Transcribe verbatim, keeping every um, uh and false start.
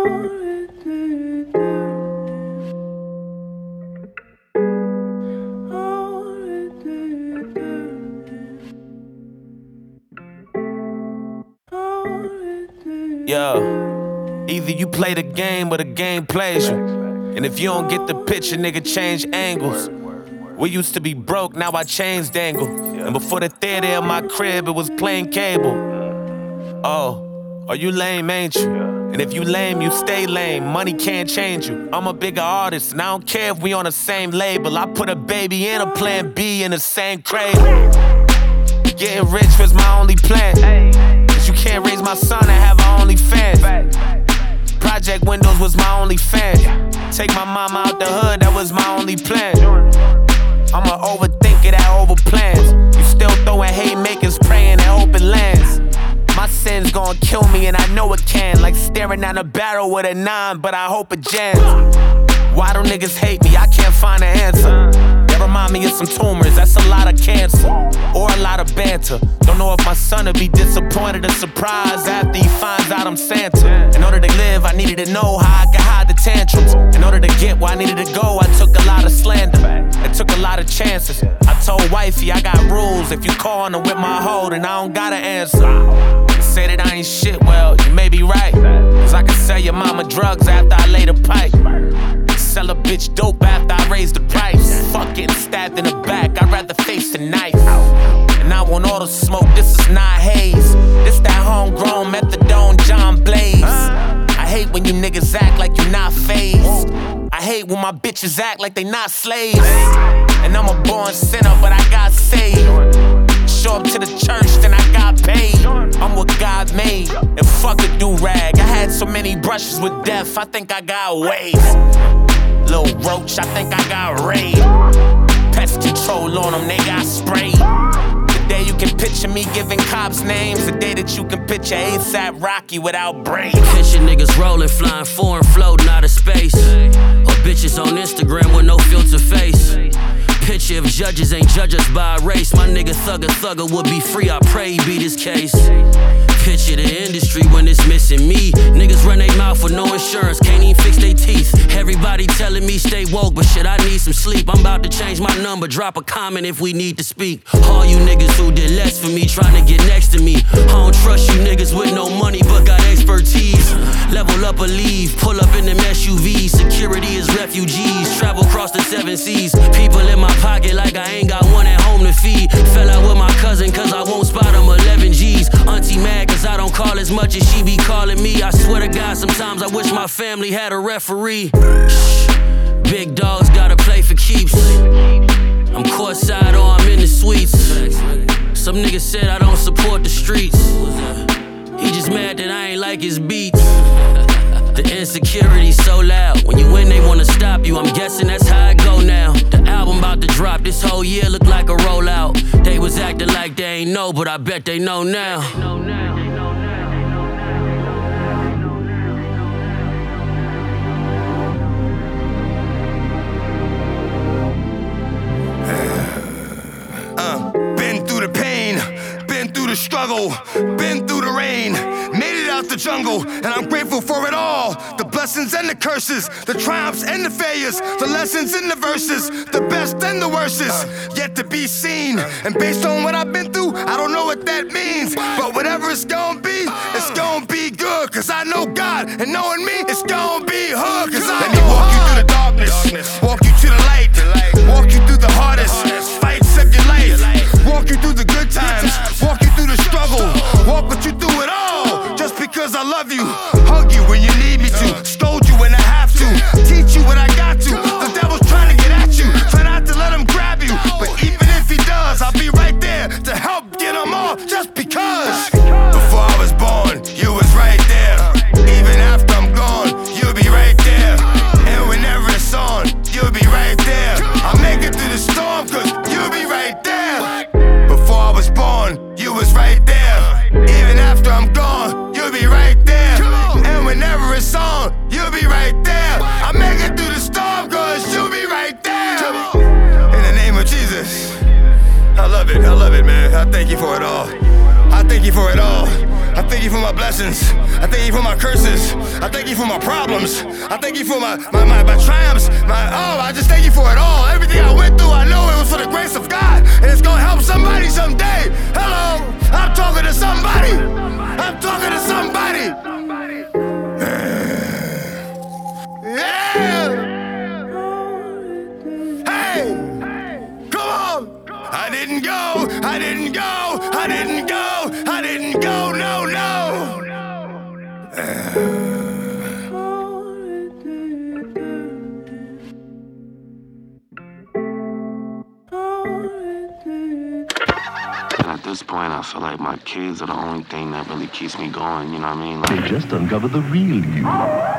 Yo, either you play the game or the game plays you. And if you don't get the picture, nigga, change angles. We used to be broke, now I chains dangle. And before the theater in my crib, it was plain cable. Oh, are you lame, ain't you? And if you lame, you stay lame. Money can't change you. I'm a bigger artist, and I don't care if we on the same label. I put a baby and a plan B in the same cradle. Getting rich was my only plan. Cause you can't raise my son and have her only fans. Project Windows was my only fan. Take my mama out the hood, that was my only plan. I'm a overthinker that over plans. You still throwing haymakers, praying and hoping lands. My sin's gon' kill me and I know it can. Like staring down a barrel with a nine, but I hope it jams. Why do niggas hate me? I can't find an answer. They remind me of some tumors, that's a lot of cancer. Or a lot of banter. Don't know if my son'll be disappointed or surprised after he finds out I'm Santa. In order to live, I needed to know how I could hide the tantrums. In order to get where I needed to go, I took a lot of slander. It took a lot of chances. I told wifey I got rules. If you call her with my hoe, then I don't gotta answer. You say that I ain't shit, well, you may be right. Cause I can sell your mama drugs after I lay the pipe. Sell a bitch dope after I raise the price. Fuck getting stabbed in the back, I'd rather face the knife. And I want all the smoke, this is not haze. This that homegrown methadone John Blaze. I hate when you niggas act like you not phased. I hate when my bitches act like they not slaves. And I'm a born sinner, but I got saved. Show up to the church, then I got paid. I'm what God made, and fuck a do-rag. I had so many brushes with death, I think I got waves. Lil' roach, I think I got raid. Pest control on them, they got sprayed. The day you can picture me giving cops names. The day that you can picture ASAP Rocky without brains. Picture niggas rolling, flying foreign, floating out of space. Or bitches on Instagram with no filter face. Picture if judges ain't judge us by race. My nigga Thugger Thugger would be free, I pray he beat his case. Picture the industry when it's missing me. Niggas run they mouth with no insurance, can't even fix they teeth. Everybody telling me stay woke, but shit, I need some sleep. I'm about to change my number, drop a comment if we need to speak. All you niggas who did less for me, trying to get next to me. I don't trust you niggas with no money, but got expertise. Level up or leave, pull up in them S U Vs. Security is refugees, travel across the seven seas. People in my pocket like I ain't got one at home to feed. Fell out with my cousin cause I won't spot him eleven G's. Auntie mad cause I don't call as much as she be calling me. I swear to God, sometimes I wish my family had a referee. Shh. Big dogs gotta play for keeps. I'm courtside or I'm in the suites. Some niggas said I don't support the streets. He just mad that I ain't like his beats. The insecurity's so loud. When you win, they wanna stop you. I'm guessing that's how it go now. The album about to drop this whole year look like a rollout. They was acting like they ain't know, but I bet they know now. Uh, been through the pain, been through the struggle, been through the rain, made it out the jungle, and I'm grateful for it all. The blessings and the curses, the triumphs and the failures, the lessons and the verses, the best and the worstest, yet to be seen. And based on what I've been through, I don't know what that means, but whatever it's gonna be, it's gonna be good. Cause I know God, and knowing me, it's gonna be hood. Cause I Let me walk you through the darkness, walk you to the light, walk you through the hardest fights of your life, walk you through the good times, walk you through the struggle, walk with you through it all. Just because I love you, hug you when you need me to, scold you when I have to, teach you what I got to. The devil's trying to get at you, try not to let him grab you, but even if he does, I'll be right there to help get him off. Just because. Before I was born, you was right there. Even after I'm gone, you'll be right there. And whenever it's on, you'll be right there. I'll make it through the storm, cause you'll be right there. Before I was born, you was right there. Even after I'm gone, you'll be right there. And whenever it's on, you'll be right there. I'll make it through the storm, cause you'll be right there. In the name of Jesus, I love it, I love it, man. I thank you for it all. I thank you for it all. I thank you for my blessings. I thank you for my curses. I thank you for my problems. I thank you for my, my, my, my triumphs. My, oh, I just thank you for it all. Everything I went through, I know it was for the grace of God. And it's gonna help somebody someday. Hello, I'm talking to somebody. I'm talking to somebody. Yeah. Hey, come on. I didn't go, I didn't go, I didn't go, I didn't go, no, no. At this point, I feel like my kids are the only thing that really keeps me going, you know what I mean? Like, They just uncovered the real you.